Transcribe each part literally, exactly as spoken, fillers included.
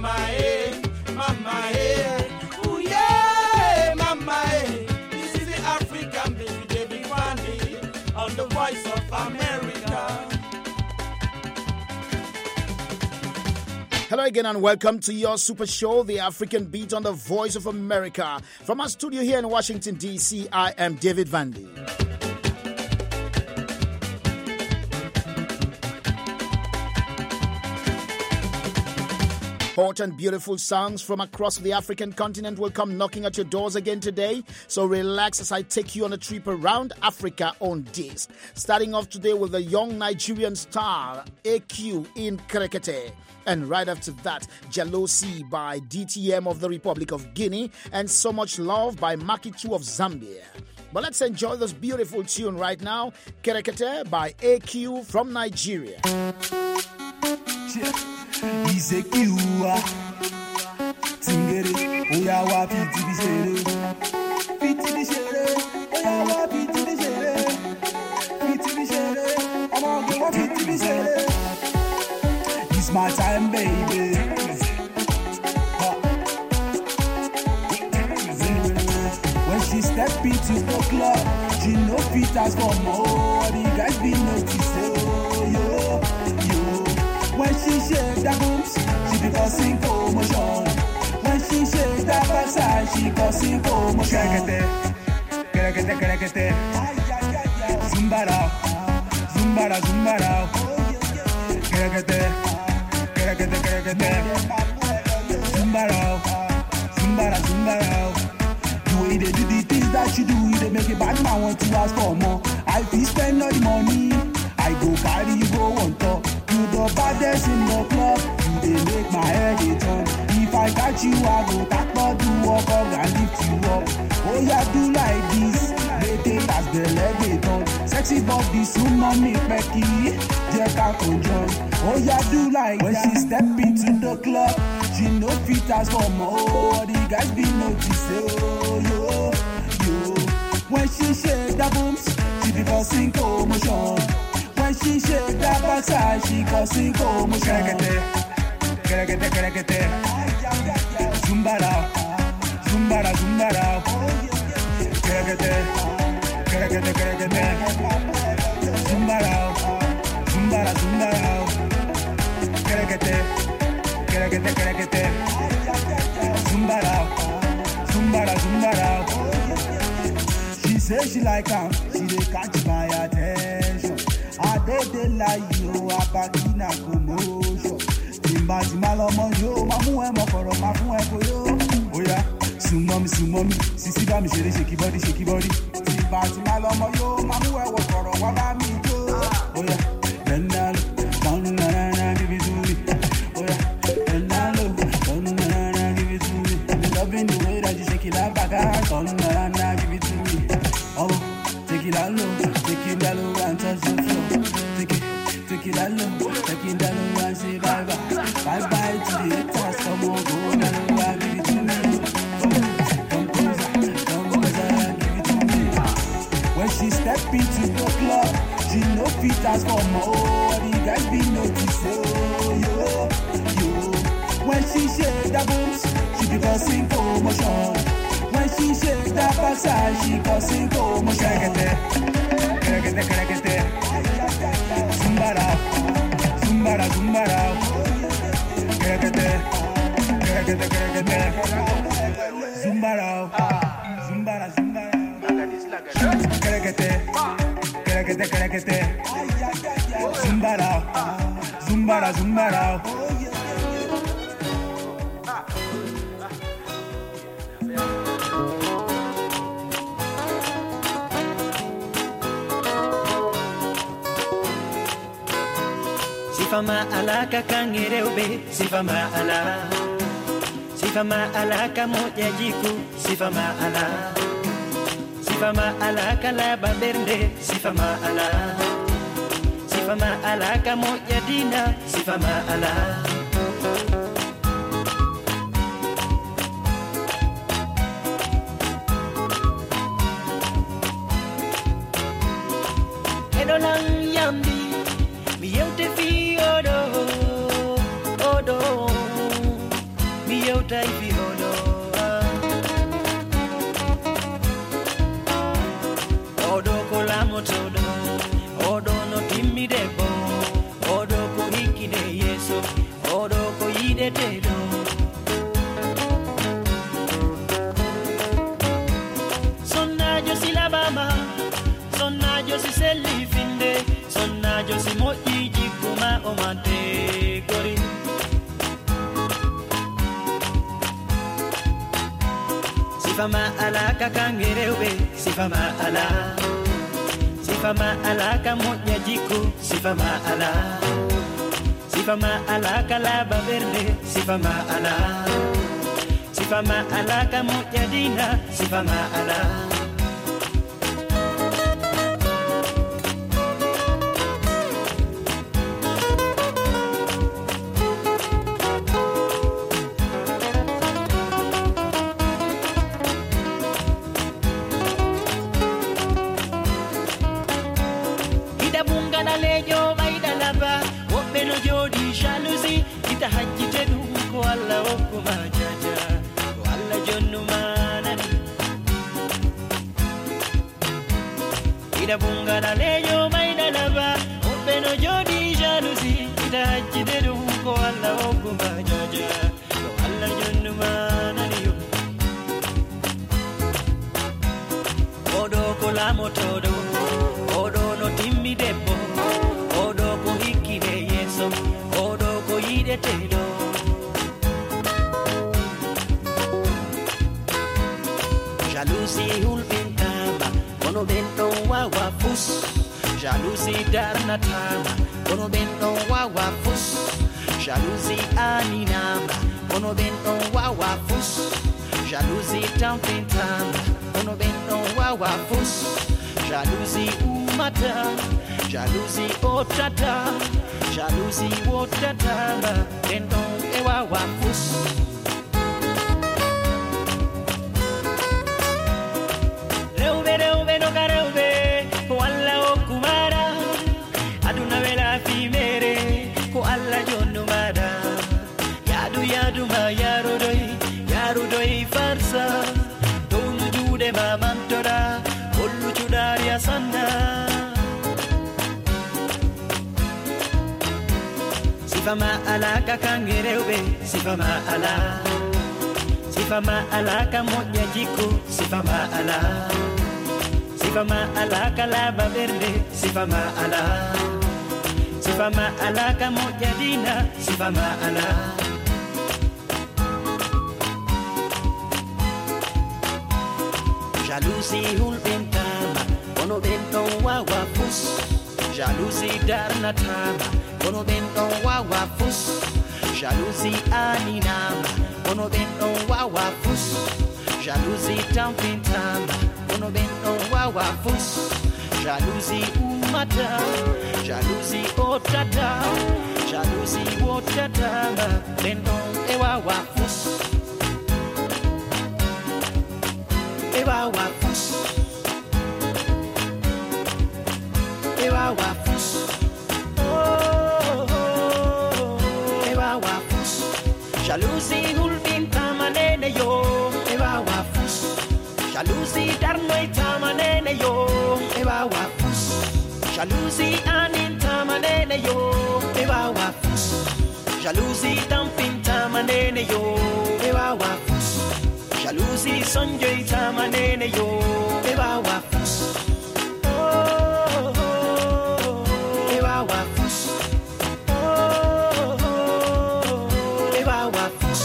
mama, eh, mama, eh. Ooh, yeah, mama, eh. This is the African baby, David Vandy, on the Voice of America. Hello again and welcome to your super show, The African Beat on the Voice of America. From our studio here in Washington, D C, I am David Vandy. Hot and beautiful songs from across the African continent will come knocking at your doors again today. So relax as I take you on a trip around Africa on this. Starting off today with the young Nigerian star A Q in Kerekete. And right after that, Jealousy by D T M of the Republic of Guinea and So Much Love by Makitu of Zambia. But let's enjoy this beautiful tune right now, Kerekete by A Q from Nigeria. He's a Q, Tingere, Oyawa, Piti Bishere, Piti Bishere, Oyawa, Piti Bishere, Piti Bishere, Omago, Piti Bishere. It's my time, baby. When she step into the club, she no fit ask for more. The guys be noticing, oh, yo, yo. When she shake that boobs, she be causing commotion. When she shake that backside, she causing commotion. Kerekete, kerekete, kerekete. Zumbara, zumbara, zumbara. Kerekete, kerekete, kerekete. Zumbara, zumbara, zumbara. The way they do the things that you do, they make a bad man want to ask for more. I feel spend all the money, I go carry you go on top. You the baddest in the club, you they make my head a turn. If I catch you, I go tap but do walk up and lift you up. Oh yeah, do like this, they take as the leg they turn. Sexy body, soon mommy Becky, Jack out conjoin. Oh yeah, do like when that. She step into the club, she no fit as for more. The guys be noticing, oh yo, yo. When she shake that booms, she be causing commotion. When she shake that backside, she causing commotion. Kerekete, kerekete, kerekete. Zumbara, zumbara, zumbara. Kerekete, kerekete, kerekete. Zumbara, zumbara, zumbara. Kerekete, kerekete, kerekete. Zumbara, zumbara, zumbara. She say she like am, she dey catch my attention. I don't dey lie yo, abakina commotion. Timba timba lomo yo, mamu e mo koro, mamu e ko yo. Oya, sumo mi, sumo mi, sisi ba mi shere shake body, shake body. Timba timba lomo yo, mamu e wo koro, wa ba mi yo. Oya, nana, nana, nana, give it to me. Oya, nana, nana, nana, give it to me. Loving the way that you shake it like back, nana, nana, give it to me. Oh, take it out low, take it down low and touch the floor. Take it, take it out low, take it down low and say bye bye. Bye bye to the haters, come on, go down low and give it to me. Come closer, come closer, give it to me. When she step into the club, she no fit ask for more. The guys be noticing, oh yo, yo. When she shake that booms, she be causing commotion. When she shake that backside, she causing commotion. Kerekete, kerekete, kerekete. Zumbara, zumbara, zumbara. Kerekete, kerekete, kerekete. Zumbara, zumbara, zumbara. Kerekete, kerekete, kerekete. Zumbara, zumbara, zumbara. Sifama alaka kangereube, sifama ala. Sifama alaka moja jiku, sifama ala. Sifama alaka la baberde, sifama ala. Sifama alaka moja dina, sifama ala. Edolang yambi, mi yote fi odo, odo. mota ifiholo odo kola motodo odo no timidebo odo ko hikide yeso odo ko yide tedo sonna jo silabama sonna jo si selifinde sonna jo si moji jikuma omante gori sifama ala kakangereube sifama ala sifama ala kamoja jiku sifama ala sifama ala kalaba verde sifama ala sifama ala kamoja dina sifama ala Walla okuma jaja walla jonnu manani ida bunga na leyo maida laba obeno jodi jalousie ida hajide dum ko walla okuma jaja walla jonnu manani yo odo ko la motodo odo no timmi debbo odo ko hikide yeso odo ko yide tedo jalousie hulpintama kono bento wawa fus jalousie darnatama kono bento wawa fus jalousie aninama kono bento wawa fus jalousie tampintama kono bento wawa fus jalousie umata jalousie otata jalousie wotatama bento e wawa fus farsa tonu jude mamantora ollu judaria sanna sifama ala kakangereube sifama ala sifama ala kamoja jiku sifama ala sifama ala kalaba verde sifama ala sifama ala kamoja dina sifama ala jalousie hulpintama kono benton wawa fus jalousie darnatama kono benton wawa fus jalousie aninama kono benton wawa fus jalousie tampintama kono benton wawa fus jalousie umata jalousie otata jalousie wotatama benton e wawa fus Ewa wafus, ewa wafus, oh, oh, ewa wafus. Jalousie hulpintama nene yo, ewa wafus. Jalousie darnoitama nene yo, ewa wafus. Jalousie anintama nene yo, ewa wafus. Jalousie dampintama nene yo, ewa wafus. Jalousie sonjoy tamanene yo ewa wafus oh, oh ewa wafus oh, oh ewa wafus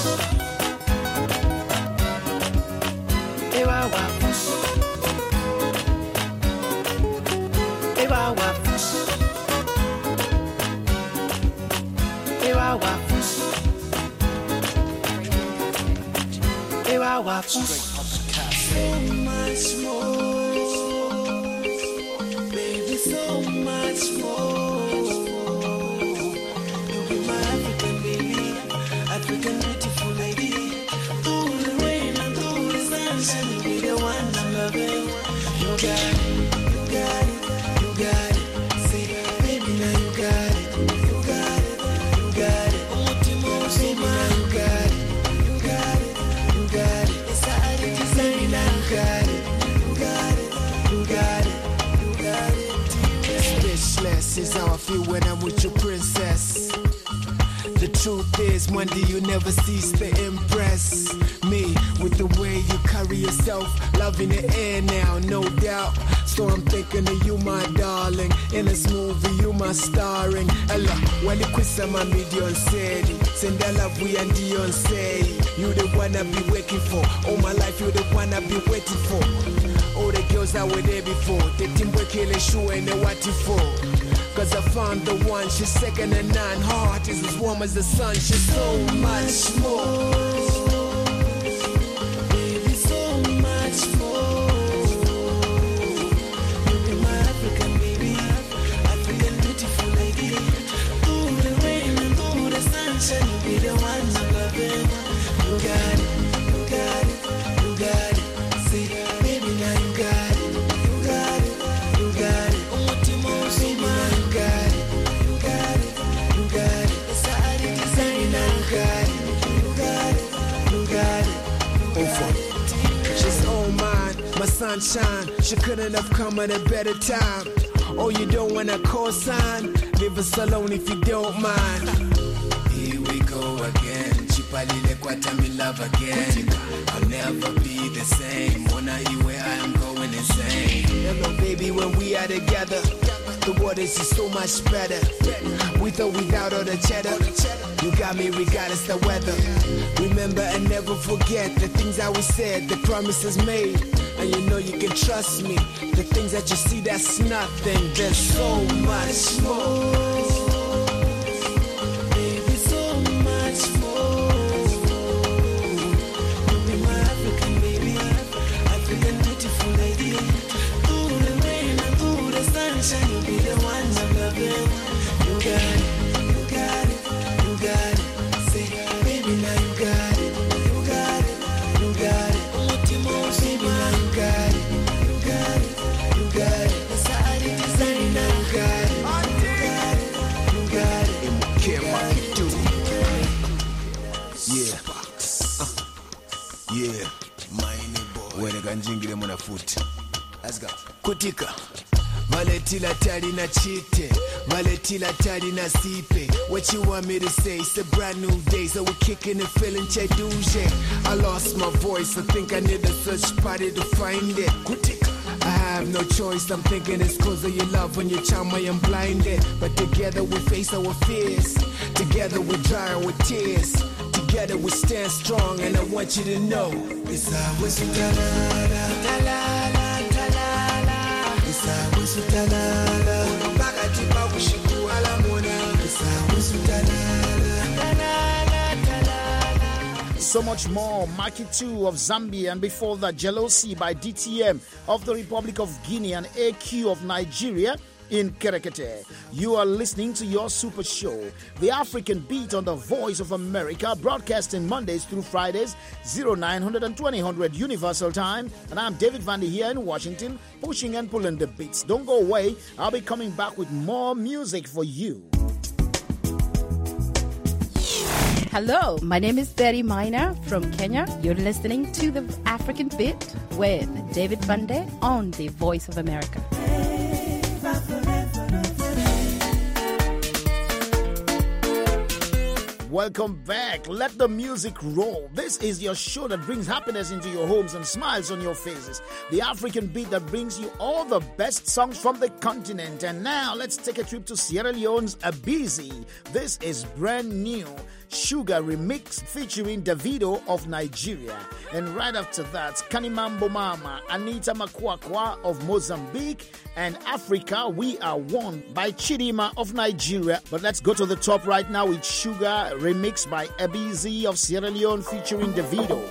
ewa wafus ewa wafus ewa wafus ewa wafus So much more, baby, so much more. You be my African baby, African beautiful lady. Through the rain and through the sunshine, you be the one I'm loving. You got it, you got it, you got it. Say, baby, now you got it, you got it, you got it. Oh, Timo, say, now you got it, you got it. truth is, one day you never cease to impress me with the way you carry yourself. Love in the air now, no doubt. So I'm thinking of you, my darling. In this movie, you my starring. Ella, wali kusama million said. Send that love we and Dion say. You the one I be waiting for. All my life, you the one I be waiting for. All the girls that were there before. The team work kill a shoe and they what you for. Cause I found the one, she's second and none. Heart is as warm as the sun, she's so much more. Baby, so much more. You be my African baby, African beautiful lady. Through the rain and through the sunshine, you be the one I'm loving. You got it, you got it, you got it. See, baby, now you got it, you got it, you got it. Baby, now you got it, you got it, you got it. It's a idea design, now you got it, you got it, you got it. Over. She's all mine, my sunshine. She couldn't have come at a better time. Oh, you don't wanna co-sign? Leave us alone if you don't mind. Here we go again. Chipalile kwata me love again. I'll never be the same. Wanna hear where I am going insane. Hello, baby, when we are together, the waters is so much better. With or without all the cheddar, you got me regardless the weather. Remember and never forget the things that we said, the promises made. And you know you can trust me. The things that you see, that's nothing. There's so much more. Baby, so much more. You be my African baby, African beautiful lady. Through the rain and through the sunshine, you be the one I'm loving. You got it, you got it, you got it. Say, baby, now you got it, you got it, you got it. Baby, now you got it, you got it, you got it. It's a idea design, now you got it, you got it, you got it. Yeah. Uh, yeah. Mighty boy. Where the ganjingile muna foot. Let's go. Kutika. Valetila tali na chite. Valetila tali na sipe. What you want me to say? It's a brand new day, so we're kicking and feeling cheduje. I lost my voice, I think I need a search party to find it. Kutika. I have no choice, I'm thinking it's cause of your love. When you charm, I am blinded. But together we face our fears. Together we dry our tears. Together we stand strong, and I want you to know it's always talala, talala, talala. It's always talala. Bakatipa wishiku alamona. It's always talala, talala, talala. So much more. Maki two of Zambia, and before that, Jealousy by D T M of the Republic of Guinea and A Q of Nigeria in Kerekete. You are listening to your super show, The African Beat on the Voice of America, broadcasting Mondays through Fridays, nine hundred and twenty hundred Universal Time. And I'm David Vandy here in Washington, pushing and pulling the beats. Don't go away. I'll be coming back with more music for you. Hello, my name is Betty Minor from Kenya. You're listening to The African Beat with David Vande on The Voice of America. Welcome back. Let the music roll. This is your show that brings happiness into your homes and smiles on your faces. The African Beat that brings you all the best songs from the continent. And now let's take a trip to Sierra Leone's Abizi. This is brand new. Sugar remix featuring Davido of Nigeria. And right after that, Kanimambo Mama, Anita Makwakwa of Mozambique, and Africa We Are One by Chidima of Nigeria. But let's go to the top right now with Sugar remix by Abizi of Sierra Leone featuring Davido.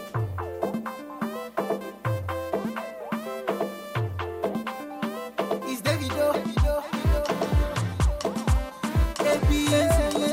It's Davido. Abizi.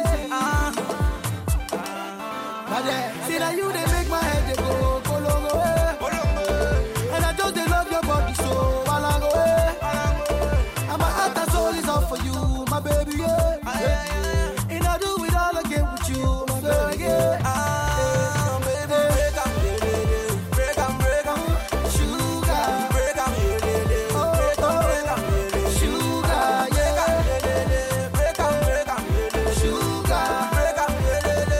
See that you they make my head they go kolongo eh. And I just they love your body so balango eh. And my heart and soul is all for you, my baby yeah. yeah. And I do it all again with you, my baby yeah. Ah, baby, break up, break up, break up, sugar, break up, break up, break up, sugar, yeah, break up, break up, sugar, break up, break up.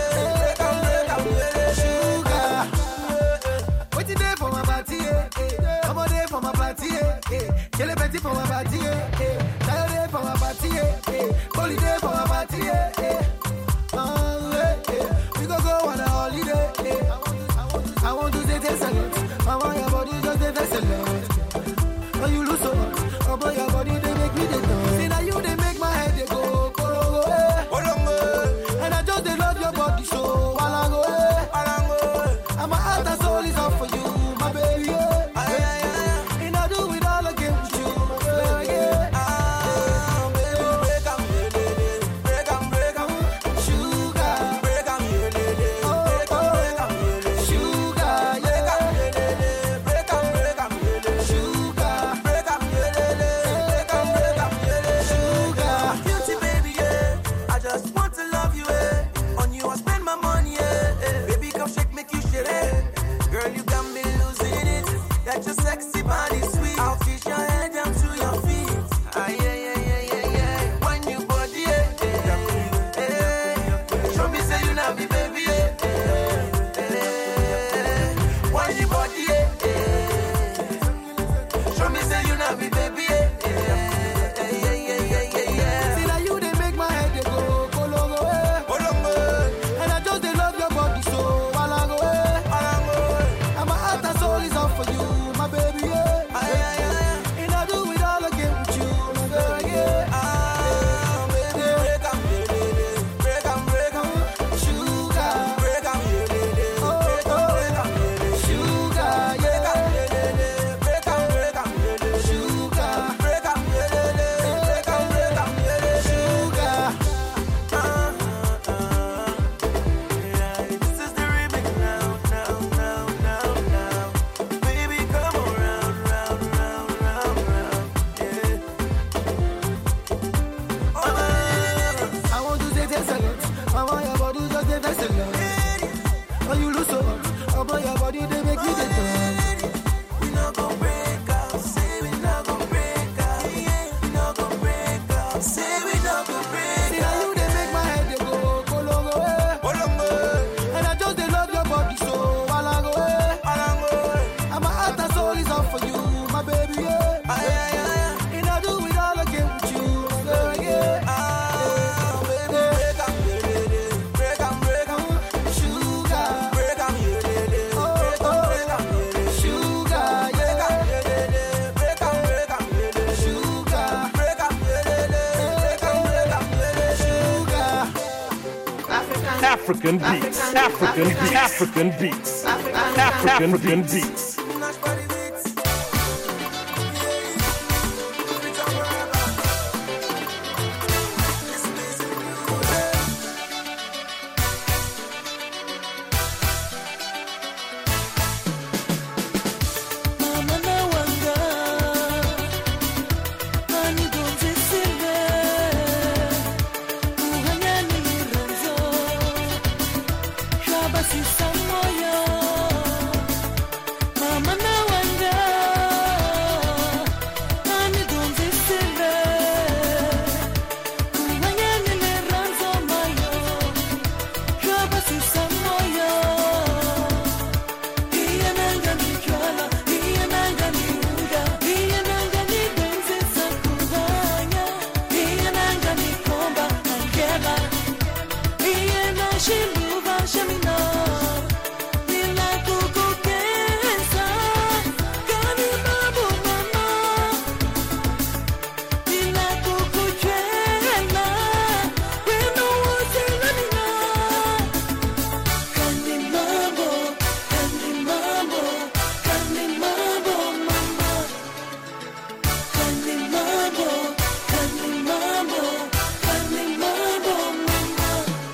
I say love. When you lose so much, about your body, they make me the dance. We not gon' break up, say we not gon' break up. We not gon' break up, say we not gon' break See how up. you they make my head they go, go long away. Hold on, boy. And I just they love your body so while I go away. Hold on, boy. And my heart and soul is out for you, my baby, yeah. Ay, ay, ay, ay. And I do it all again with you, yeah, yeah. Ah, baby, break up, yeah, yeah, yeah. Break up, break up. Sugar, Break up, yeah, yeah, yeah. oh, Break up, break up, yeah, yeah. sugar, Break up, yeah. yeah, yeah, yeah. Break up, break up, yeah, yeah. Sugar, Break up, yeah, yeah, yeah. Break up, break up, yeah, yeah. sugar. African beats, African beats, African beats, African beats. Nash body beats. Mama na wanga, ani donze sile, uhanya ni ranzo, shabasi samoya. Mama na wanga, ani donze sile, uhanya ni ranzo mayo, shabasi samoya. Iya nanga ni jwala, iya nanga ni unga, iya nanga ni benze sakubanya, iya nanga ni komba angela, iya na shiluba shamina, nila kukukesa, kani babu mama, nila kukuchela, weno wote lamina. Candy mambo, candy mambo, candy mambo, mama. Candy mambo, candy mambo, candy mambo, mama.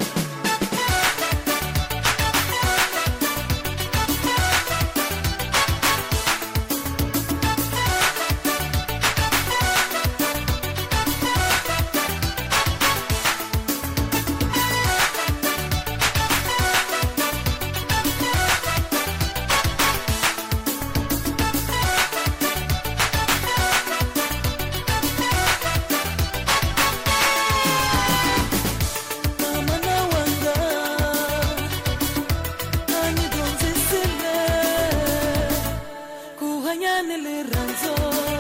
Mama na wanga, ani donze sile, kuhanya niliranzo,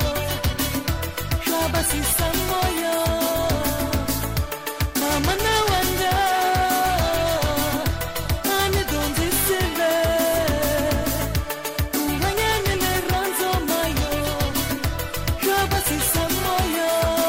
shabasi samoya. Mama na wanga, ani donze sile, kuhanya niliranzo mayo, shabasi samoya.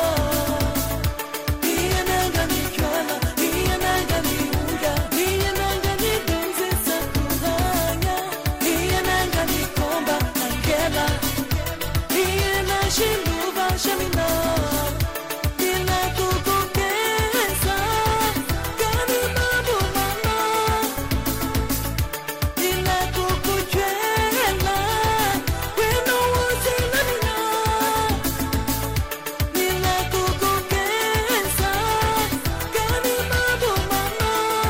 Iya nanga ni jwala, iya nanga ni unga, iya nanga ni benze sakubanya, iya nanga ni komba angela, iya na shiluba shamina, ila kukukesa, kani babu mama, ila kukuchela, weno wote lamina. Nila kukukesa, kani babu mama,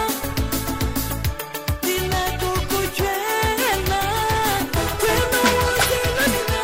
nila kukuchela, weno wote lamina.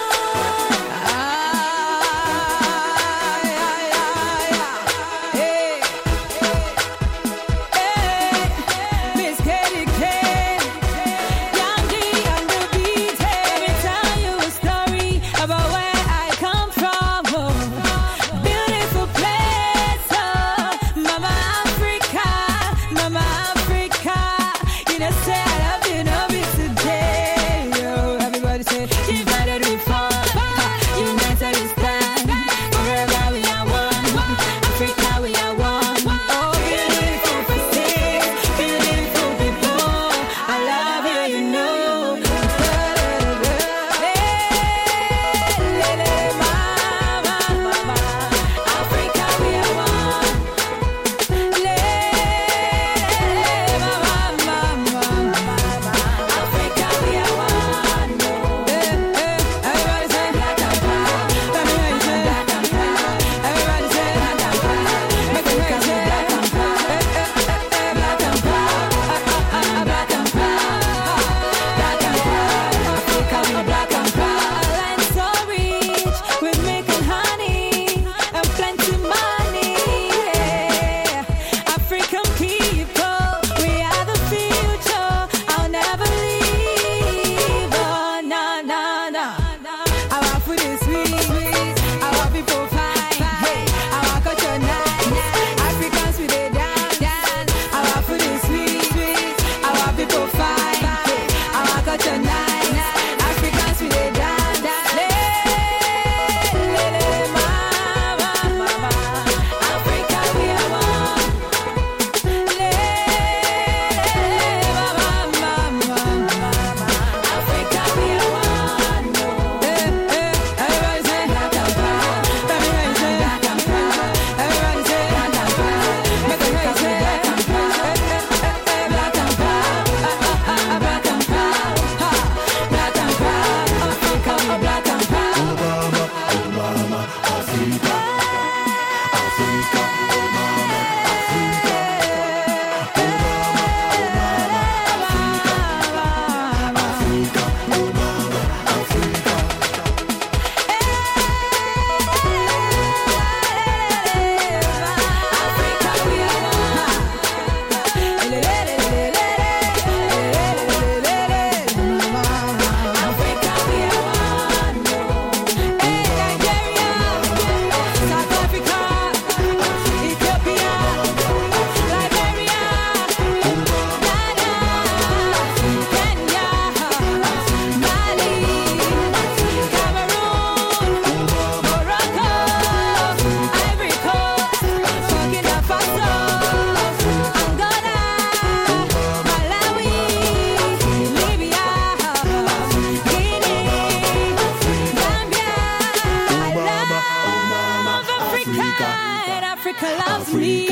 Mama.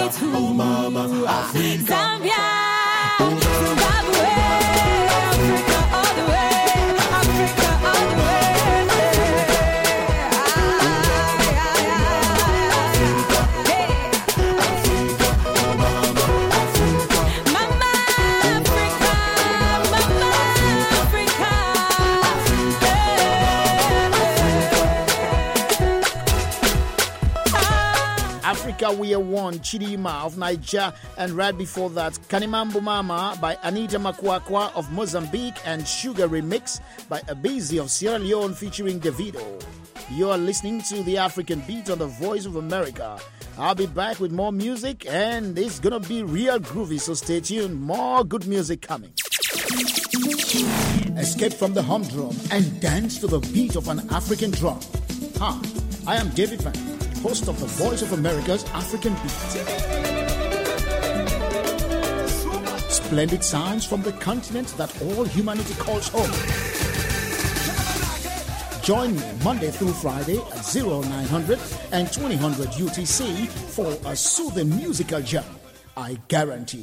me too. oh mama, Africa. Zambia, Zimbabwe, Africa all the way, Africa all the way. Africa We Are One, Chidima of Niger, and right before that, Kanimambo Mama by Anita Makwakwa of Mozambique, and Sugar Remix by Abizi of Sierra Leone featuring Davido. You are listening to the African Beat on the Voice of America. I'll be back with more music, and it's gonna be real groovy, so stay tuned. More good music coming. Escape from the humdrum and dance to the beat of an African drum. Hi, I am David Van, host of the Voice of America's African Beat. Splendid sounds from the continent that all humanity calls home. Join me Monday through Friday at oh nine hundred and twenty hundred U T C for a soothing musical jam. I guarantee.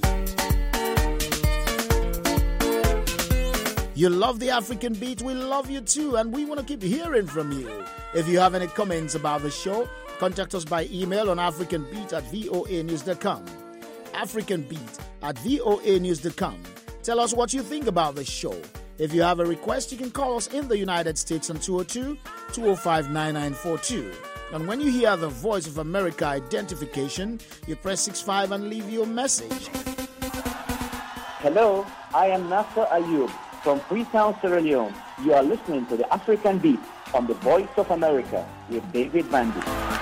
You love the African Beat, we love you too, and we want to keep hearing from you. If you have any comments about the show, contact us by email on africanbeat at voa news dot com. africanbeat at voa news dot com. Tell us what you think about the show. If you have a request, you can call us in the United States on two oh two, two oh five, nine nine four two. And when you hear the Voice of America identification, you press six five and leave your message. Hello, I am Nasser Ayub from Freetown, Sierra Leone. You are listening to the African Beat on the Voice of America with David Bandy.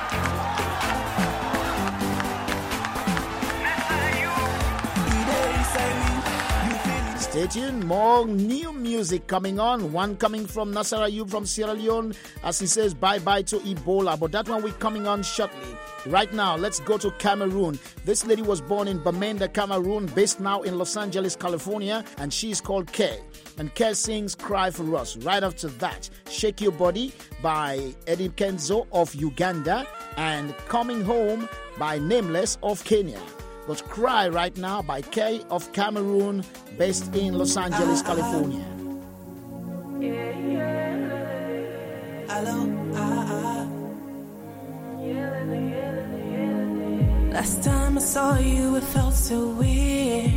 Stay tuned, more new music coming on. One coming from Nasser Ayub from Sierra Leone as he says bye-bye to Ebola. But that one we're coming on shortly. Right now, let's go to Cameroon. This lady was born in Bamenda, Cameroon, based now in Los Angeles, California, and she's called Kay. And Kay sings Cry for Us. Right after that, Shake Your Body by Eddie Kenzo of Uganda, and Coming Home by Nameless of Kenya. But Cry right now by Kay of Cameroon, based in Los Angeles, California. Last time I saw you, it felt so weird.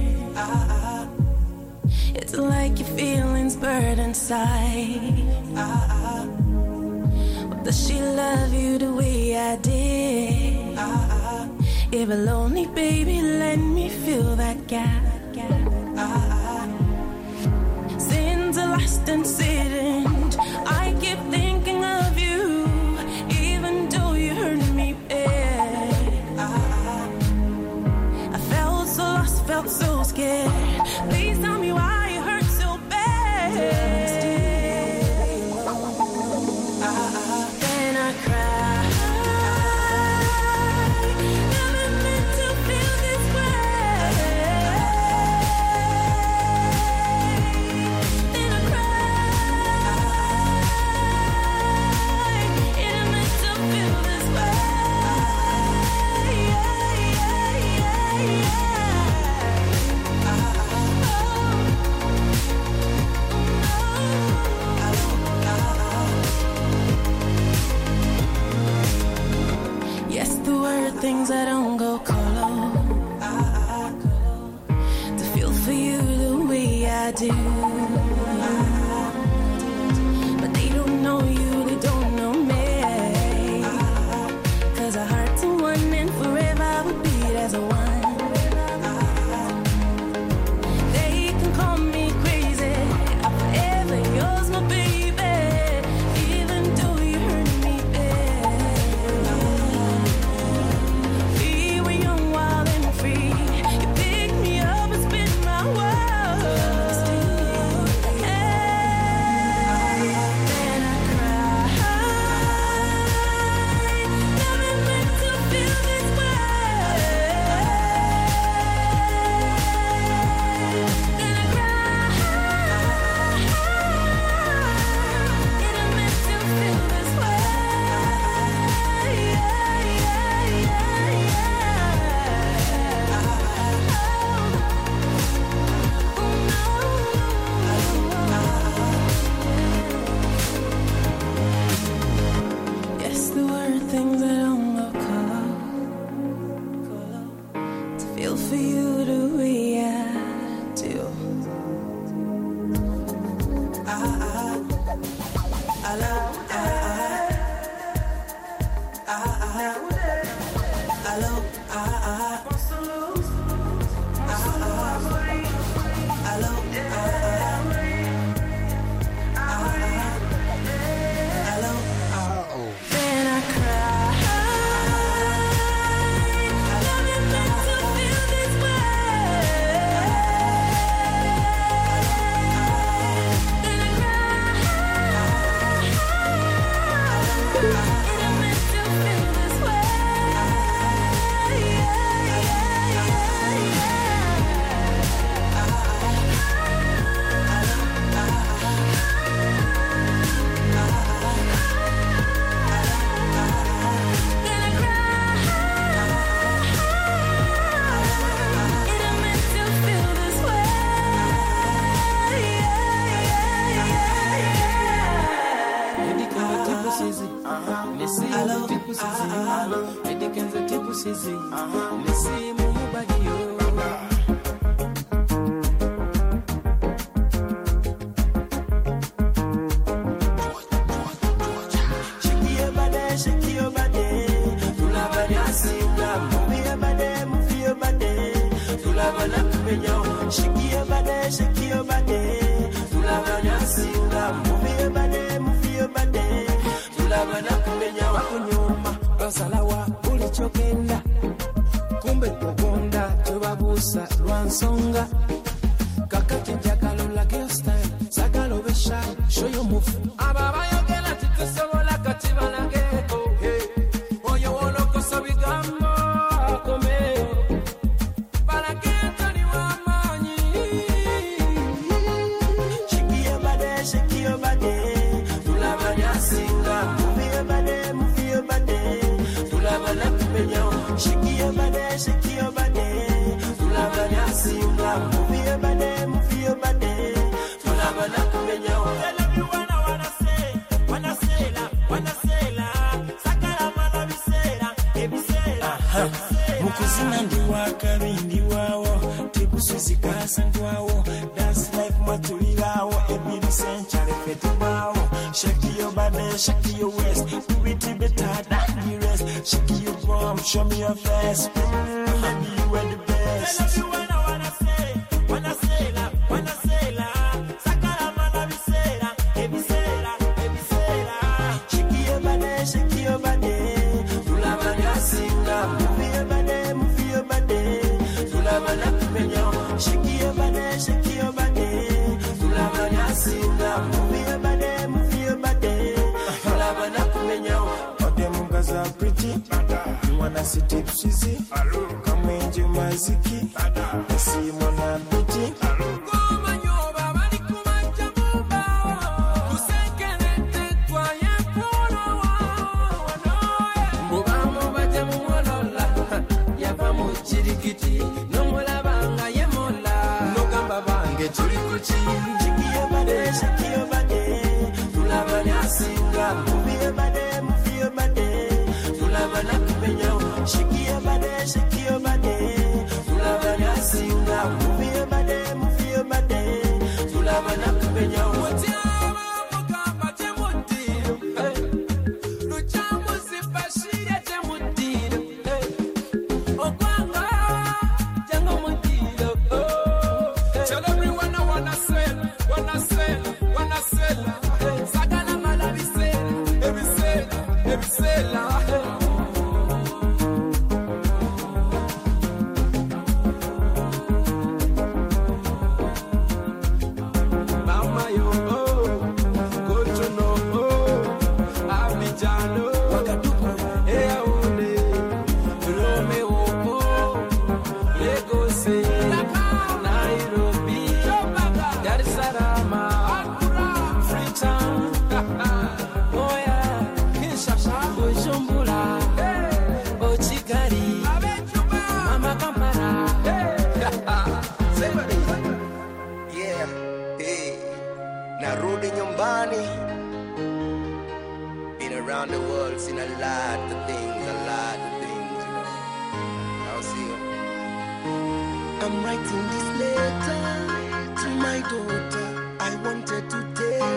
It's like your feelings burned inside. But does she love you the way I did? If a lonely baby, let me feel that gap. Since the last incident, I keep thinking of you, even though you hurt me bad. I felt so lost, felt so scared. Please tell me why you hurt so bad. Then I cried. Things I don't go colo to feel for you the way I do. But they don't know you, they don't know me. Cause our hearts are one and forever we beat as a one. They can call me crazy, I'm forever yours, my baby. Even though you hurt me bad. Wild and free, you picked me up and spin my world. I'm writing this letter to my daughter. I wanted to tell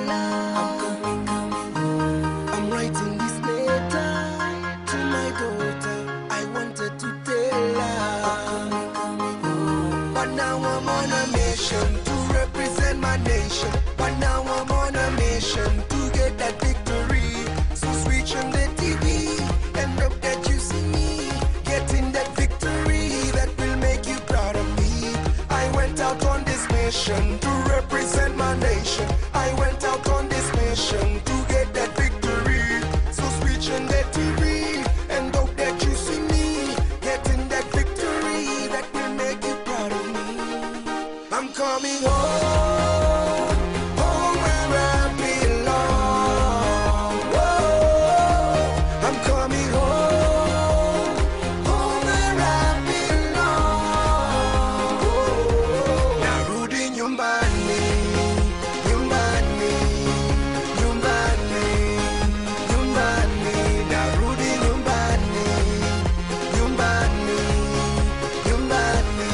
I'm coming, coming home. I'm writing this letter to my daughter. I wanted to tell her I'm coming, coming home. But now I'm on a mission to represent my nation. But now I'm on a mission to get that victory. So switch on the T V and hope that you see me getting that victory that will make you proud of me. I went out on this mission to represent my nation. I went out on this mission to get that victory. So switch on the T V and hope that you see me getting that victory that will make you proud of me. I'm coming home, home where I belong. Whoa, I'm coming home, home where I belong. Whoa, narudi nyumbani, nyumbani, nyumbani, nyumbani, narudi nyumbani, nyumbani, nyumbani.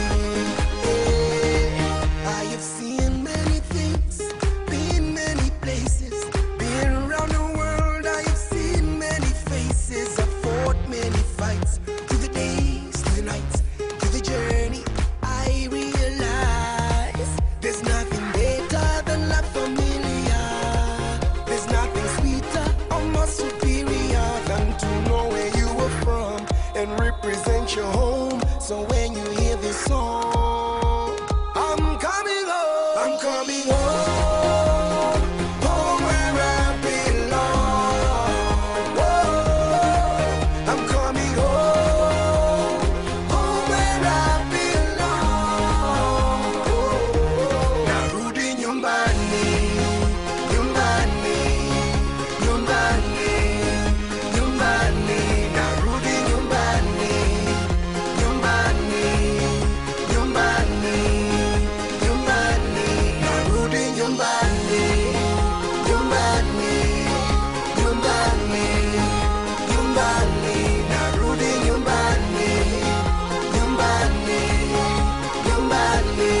I have seen many things, been many places, been around the world. I have seen many faces. I've fought many fights, through the days, through the nights, through the journey. I realize there's nothing better than la familia. There's nothing sweeter or more superior than to know where you were from and represent your home. So when you hear this song, I'm coming home. I'm coming home, home where I belong. Whoa, I'm coming home, home where I belong. Whoa, narudi nyumbani, nyumbani, nyumbani, nyumbani, narudi nyumbani, nyumbani, nyumbani, nyumbani, narudi nyumbani, nyumbani, nyumbani, nyumbani, narudi nyumbani, nyumbani, nyumbani.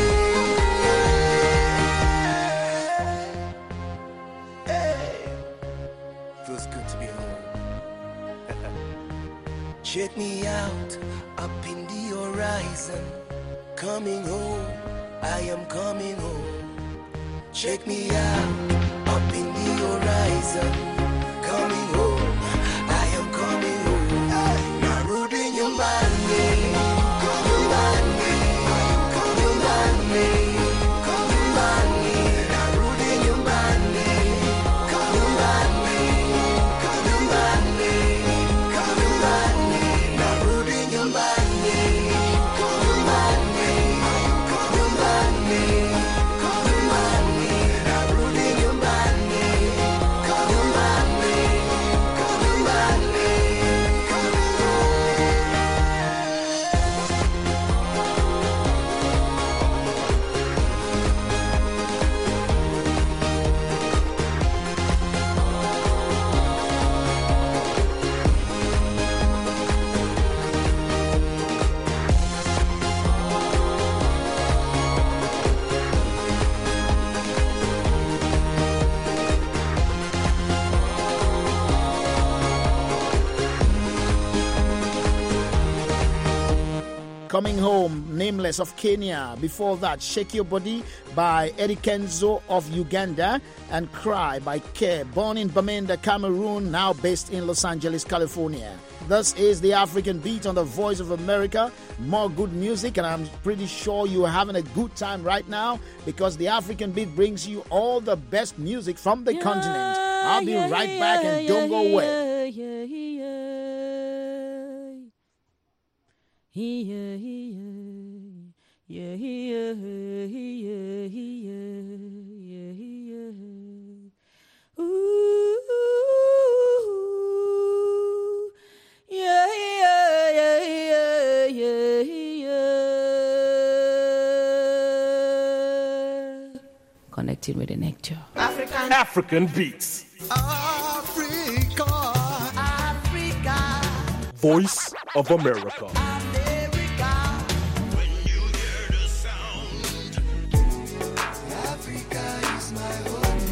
Hey, feels good to be home. Check me out, up in the horizon. Coming home, I am coming home. Check me out, up in the horizon. Coming home, I am coming home. Narudi nyumbani, nyumbani, nyumbani, nyumbani. Narudi nyumbani, nyumbani, nyumbani, nyumbani. Narudi nyumbani, nyumbani, nyumbani, nyumbani. Narudi nyumbani, nyumbani, Coming Home, Nameless of Kenya. Before that, Shake Your Body by Eddie Kenzo of Uganda and Cry by Ke, born in Bamenda, Cameroon, now based in Los Angeles, California. This is the African Beat on the Voice of America. More good music, and I'm pretty sure you're having a good time right now because the African Beat brings you all the best music from the yeah, continent. I'll be yeah, right yeah, back and yeah, don't go away. Yeah, yeah, yeah. Yeah, yeah, yeah, yeah, yeah, yeah, yeah. Ooh, yeah, yeah, yeah, yeah, yeah. Connecting with the nectar. African, African Beats. Africa, Africa. Voice of America. Africa is my home.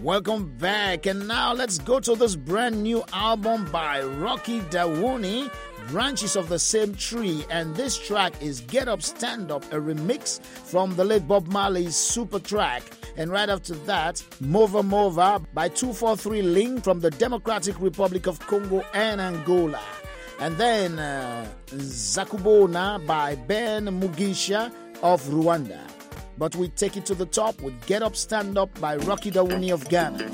Welcome back, and now let's go to this brand new album by Rocky Dawuni, Branches of the Same Tree, and this track is Get Up, Stand Up, a remix from the late Bob Marley's super track. And right after that, Mova Mova by two forty-three Link from the Democratic Republic of Congo and Angola. And then uh, Zakubona by Ben Mugisha of Rwanda. But we take it to the top with Get Up, Stand Up by Rocky Dawuni of Ghana.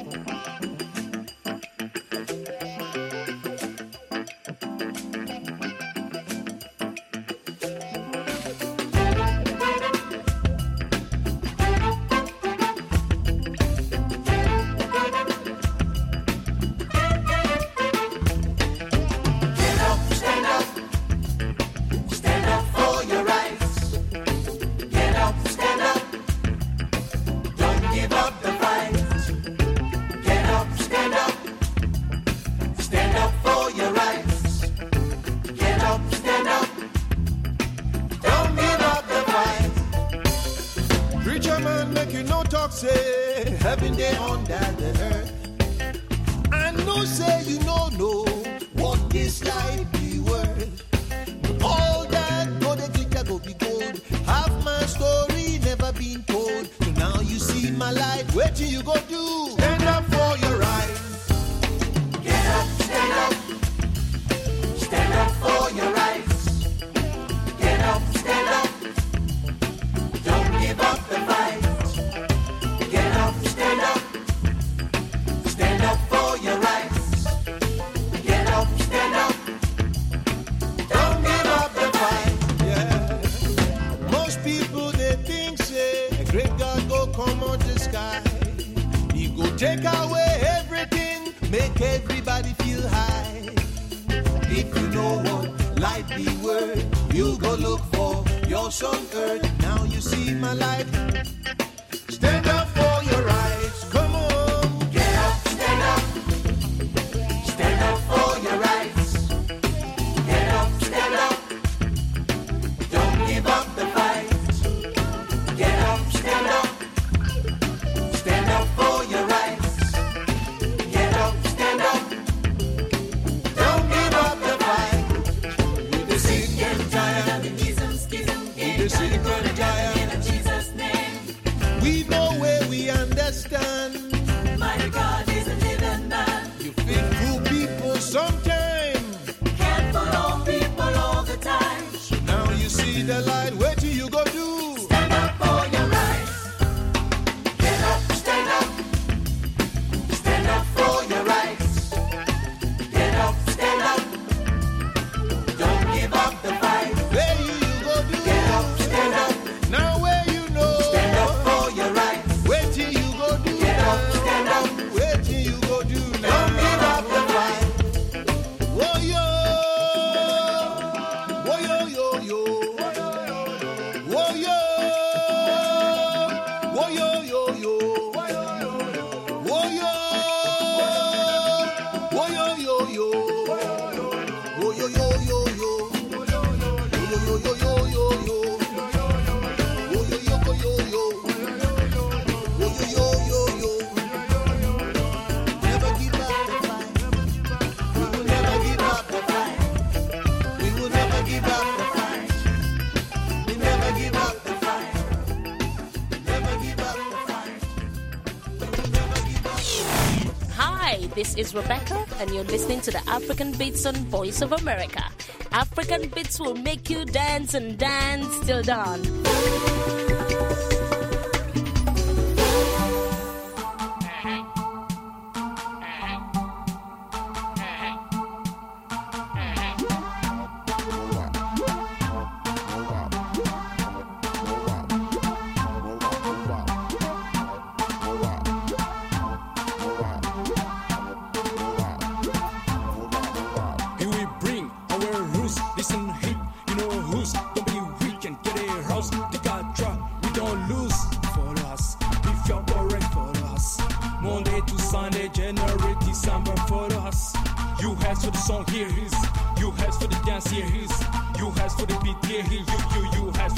This is Rebecca, and you're listening to the African Beats on Voice of America. African Beats will make you dance and dance till dawn.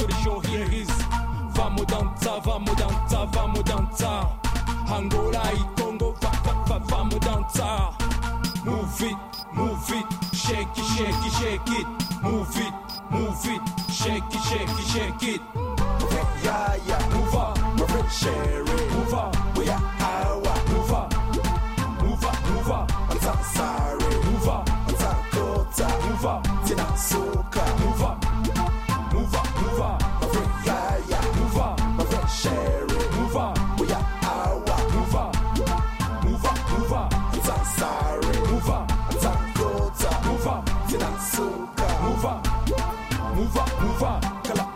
Vamos dançar, vamos dançar, vamos dançar. Angola e shake it, shake it, shake it. Yeah, yeah, move up, my friend Sherry, move up, we are our, move up, move up, move up, I'm so sorry, move up, I'm so good, move up, Tina Suka, move up, move up, move up, my friend yeah, yeah, move up, my friend Sherry, move up, we are our, move up, move up, move up, I'm so sorry, move up, I'm so good, move up, Tina Suka, move up, move up, move up, kala.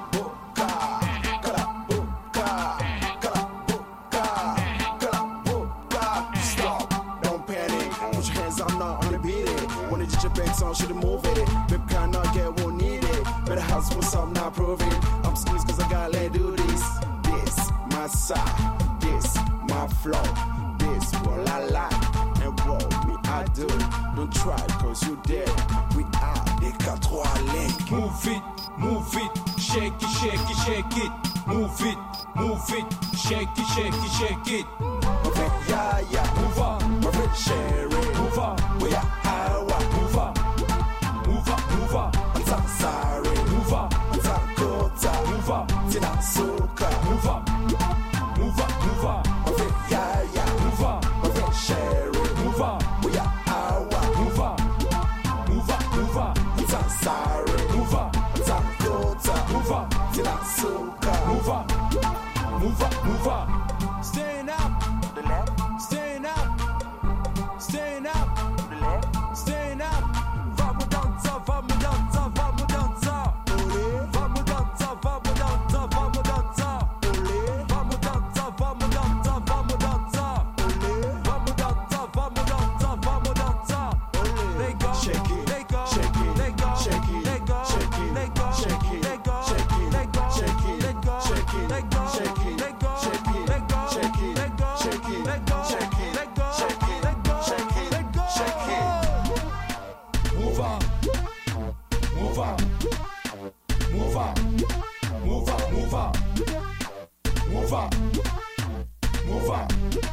Song should have moved it. Baby cannot get what needed. Better house for some not prove it. I'm squeezed cause I gotta let do this. This, my side. This, my flow. This, what I like. And what me I do. Don't try cause you dead. We are the quatre link. Move it, move it. Shake it, shake it, shake it. Move it, move it. Shake it, shake it, shake it. Okay, yeah, yeah. Move up, my friend Sherry. Move up, we are our. Move up. Move up, move up, I'm so sorry. Move up, I'm so good. Move up, Tina Suka. Move up, move up, move up. My friend yeah, yeah. Move up, my friend Sherry. Move up, we are our. Move up, move up, move up. I'm so sorry. Move up, I'm so good. Move up, Tina Suka. Move up, move up, move up. Staying up, the left. Staying up, staying up, the left. Staying up. Vamos dançar, vamos dançar, vamos dançar. Vamos dançar, vamos dançar, vamos dançar. Vamos dançar, vamos dançar, vamos dançar. Vamos dançar, vamos dançar, vamos dançar. They go, Shake it, they go, shake it, they go, shake it, they go, shake it, they go, shake it, they go, shake it, they go, shake it, they go, shake it, they go, shake it, they go, shake it, they go, shake it, they go, shake it, they go, shake it, they go, shake it, they go, shake it, they go. shake it. Move up, move up, move up, move up, move up, move up, move up,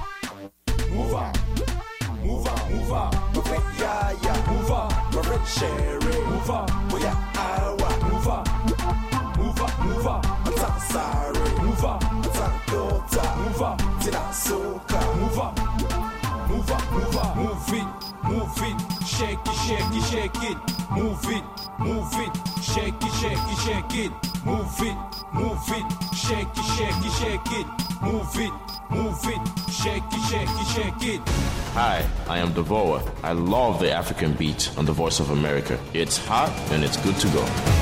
move up, move up, move up. My friend, yeah, yeah, move up. My friend Sherry, move up. We are our, move up, move up, move up. I'm so sorry, move up, I'm so good, move up, Tina Suka, move up, move up, move up, move it, move it, shake it, shake it, shake it, move it, move it, shake it, shake it, shake it, move it, move it, shake it, shake it, shake it, move it, move it, shake it, shake it, shake it. Hi, I am Devoa. I love the African beat on the Voice of America. It's hot and it's good to go.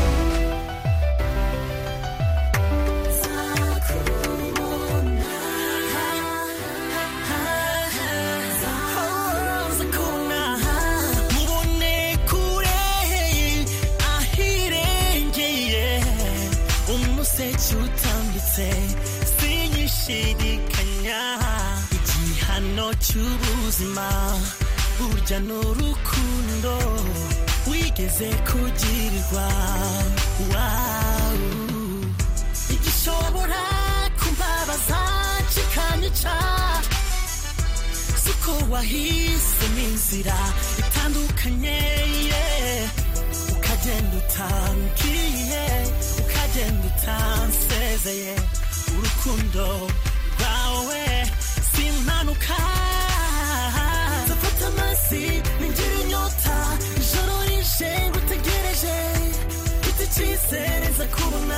cy'ubuzima burya n'urukundo wigeze kugirirwa wow igishobora kumbabaza kikanyica suko wahisemo inzira itandukanye yeah. ukagenda utambwiye ukagenda utansezeye urukundo rwawe simpanuka zafata amasi ningira inyota ijoro rije ngutegereje mfite icyizere nza kubona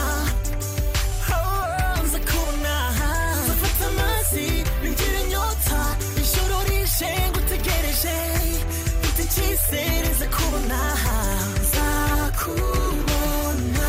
nza kubona zafata amasi ningira inyota ijoro rije ngutegereje mfite icyizere nza kubona nza kubona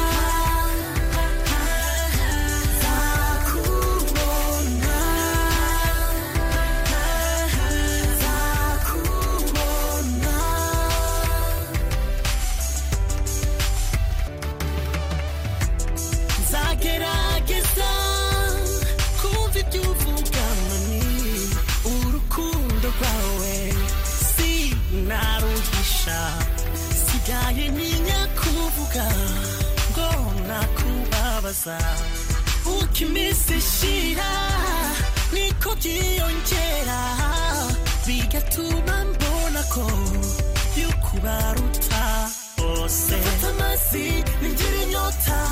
sigaye ninya kuvuga ngo nakubabaza uko iminsi ishira niko byiyongera bigatuma mbona ko yukubaruta bose fata amasi ningira inyota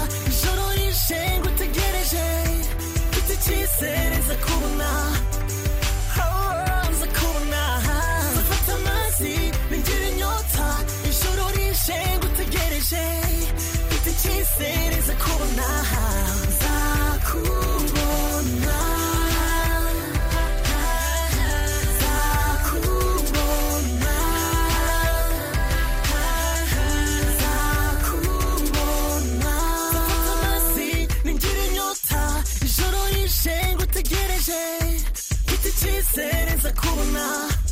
chisenza kubona zakubona zakubona zakubona amasi ningira inyota ijoro rishe ngutegereje mfite icyizere kubona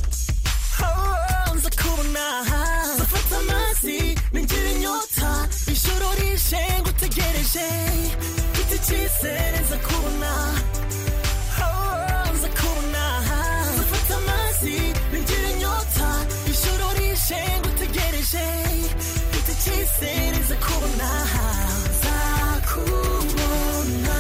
nza kubona zafata amazi ningira inyota ijoro rishe ngutegereje mfite icyizere nza kubona nza kubona zafata amazi ningira inyota ijoro rishe ngutegereje mfite icyizere nza kubona nza kubona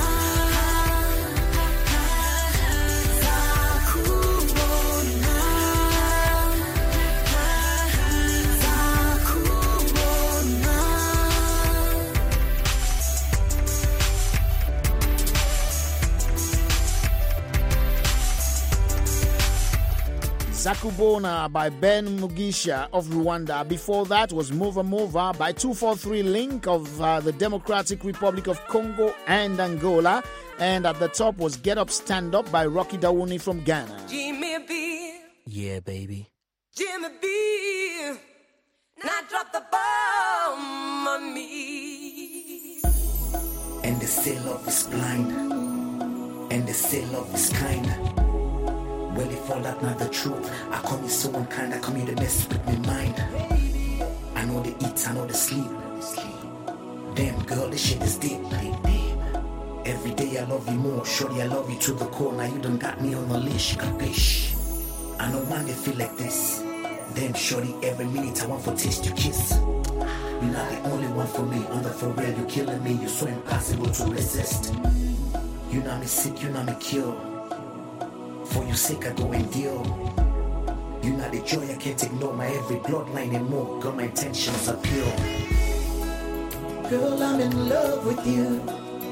Zakubona by Ben Mugisha of Rwanda. Before that was Mova Mova by two forty-three Link of uh, the Democratic Republic of Congo and Angola. And at the top was Get Up Stand Up by Rocky Dawuni from Ghana. Give me a beer. Yeah, baby. Give me a beer. Now drop the bomb on me. And they say love is blind, and they say love is kind. Well, if all that not the truth, I come you so unkind, I come you to mess with me mind. I know they eat, I know they sleep. Damn girl, this shit is deep. Every day I love you more, shorty I love you to the core. Now you done got me on the leash, capiche. I know why they feel like this. Damn shorty, every minute I want for taste your kiss. You're not the only one for me, on the for real, you're killing me. You're so impossible to resist. You know me sick, you know me cure. For your sake I go and deal. You know the joy I can't ignore. My every bloodline and more. Girl, my intentions are pure. Girl, I'm in love with you.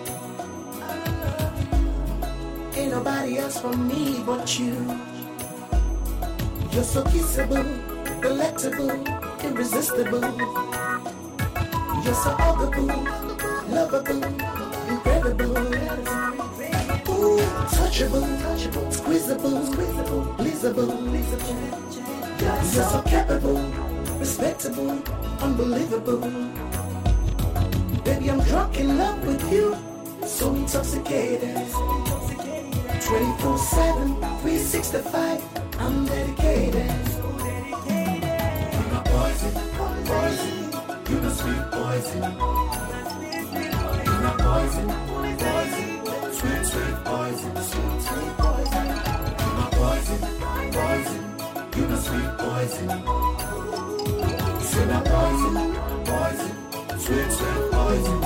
Ain't nobody else for me but you. You're so kissable, delectable, irresistible. You're so huggable, lovable, incredible. Ooh, touchable, squeezable, squeezable, pleasable. You're so capable, respectable, unbelievable. Baby, I'm drunk in love with you, so intoxicated. twenty-four seven, three sixty-five, I'm dedicated. You're my poison, poison, you're my sweet poison. You're my poison, poison. Sweet, sweet poison, sweet, sweet poison. You're my poison, poison. You're my sweet poison. You're my poison, poison. Sweet, sweet poison.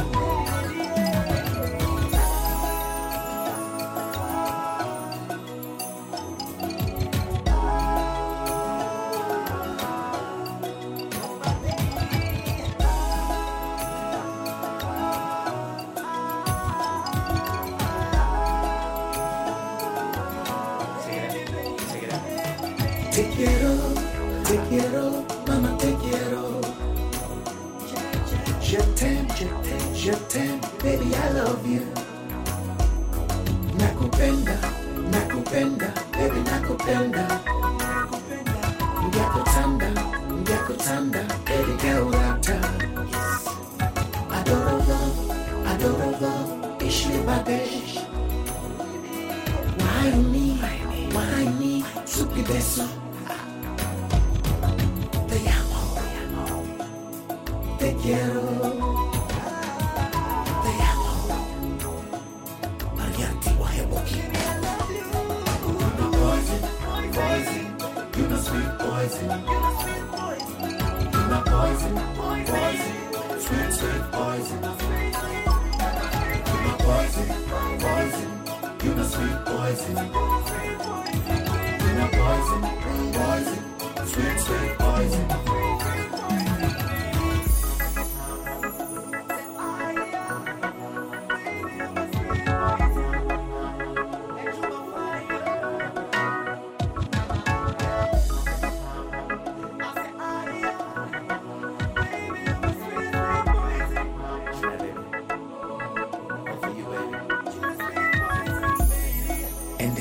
Te quiero, te quiero, mama te quiero. Je t'aime, je t'aime, je t'aime, baby I love you. Nakupenda, nakupenda, baby nakupenda. Ngakutanda, ngakutanda, baby girl lata. Adorable, adorable, ishi badesh. Why me, why me, suki beso. Te quiero, te amo. Marianti Wahewoki. You're my poison, poison. You're my sweet poison. You're my poison, poison. Sweet, sweet poison. You're my poison, poison. You're my sweet poison. You're my poison, poison. Sweet, sweet poison.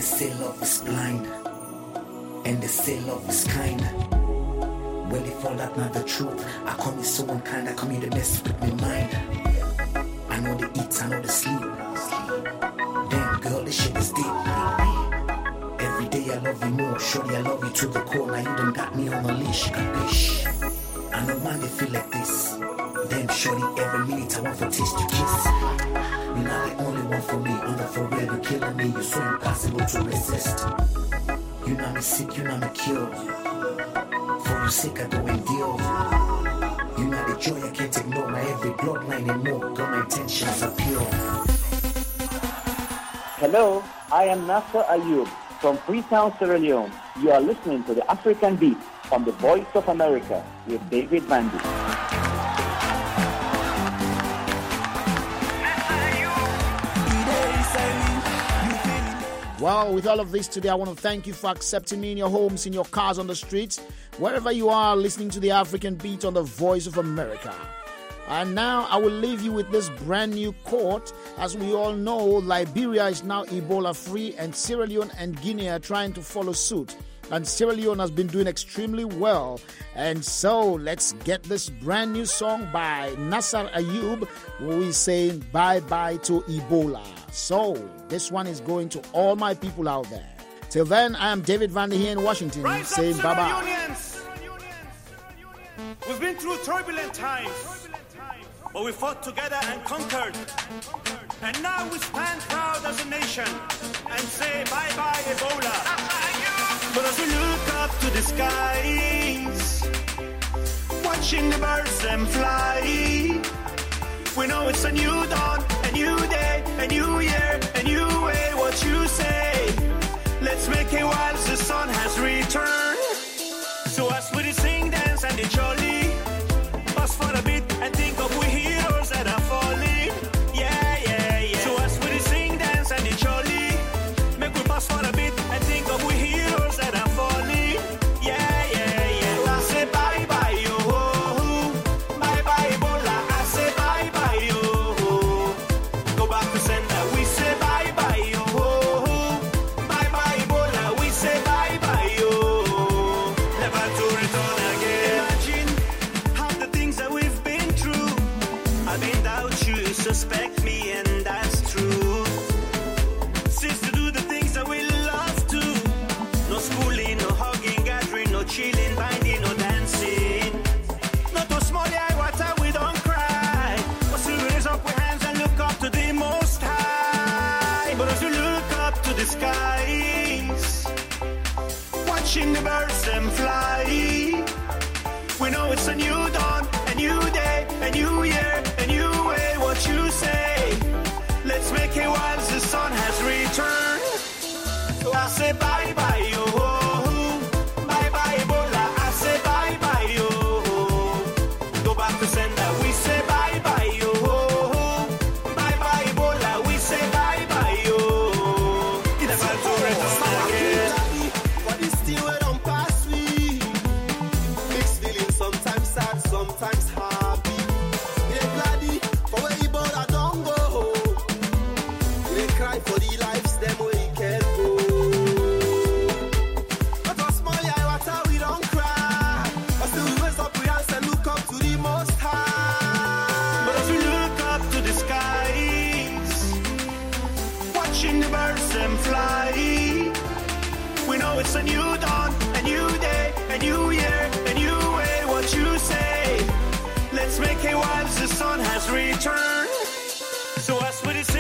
say love is blind, and they say love is kind. Well, if all that not the truth, I call me so unkind, I come here to mess with me mind. I know they eat, I know they sleep. Damn girl, this shit is deep. Every day I love you more, shorty I love you to the core. Now you done got me on a leash, capish. I know man they feel like this. Damn shorty, every minute I want to taste your kiss. You're not the only one for me, I'm the for real, you're killing me. You're so impossible to resist. You know me sick, you know me killed. For your sake I go and deal. You know the joy I can't ignore. My every bloodline and more. Got my intentions are pure. Hello, I am Nasser Ayub from Freetown, Sierra Leone. You are listening to the African Beat on the Voice of America with David Bandy. Well, with all of this today, I want to thank you for accepting me in your homes, in your cars, on the streets, wherever you are listening to the African Beat on the Voice of America. And now I will leave you with this brand new quote. As we all know, Liberia is now Ebola-free, and Sierra Leone and Guinea are trying to follow suit. And Sierra Leone has been doing extremely well. And so let's get this brand new song by Nasser Ayub, who is saying bye-bye to Ebola. So this one is going to all my people out there. Till then, I am David Vandy here in Washington, Rise saying up, bye-bye. Unions. We've been through turbulent times, but we fought together and conquered. And now we stand proud as a nation and say bye-bye Ebola. But as we look up to the skies, watching the birds them fly, we know it's a new dawn, a new day, a new year, a new way. What you say? Let's make it while the sun has returned. So as we sing, dance, and the jolly, pause for a bit and think of we heroes that are falling. Yeah, yeah, yeah. So as we sing, dance, and the jolly, make we pause for a bit and think of we heroes that are falling. Yeah, yeah, yeah. I say bye bye yo, bye bye Ebola. I say bye bye yo, go back to sender. We say bye bye yo, bye bye Ebola. We say bye bye yo, never to return again. Imagine half the things that we've been through. I don't doubt you suspect me, and that's true. Since to do the things that we love to. No schooling, no hugging, gathering, no chilling, binding, no dancing. Not to small eye water, we don't cry. But still raise up our hands and look up to the Most High. But as we look up to the skies, watching the birds them fly, we know it's a new dawn, a new day, a new year, a new way. What you say? Let's make it while the sun has returned. So I say bye bye yo, bye bye Ebola. I say bye bye yo, go back to sender. We say bye bye yo, bye bye Ebola. We say bye bye yo, never to return again. For this thing we don't pass we, mixed feelings, sometimes sad, sometimes happy. They gladdy for where Ebola don't go. They cry for the lives them we can't go. But for small eye water we don't cry, but still we raise up our hands and look up to the Most High. But as we look up to the skies, watching the birds them fly, we know it's a new dawn, a new day, a new year, a new way. What you say? Let's make it while the sun has returned. So as we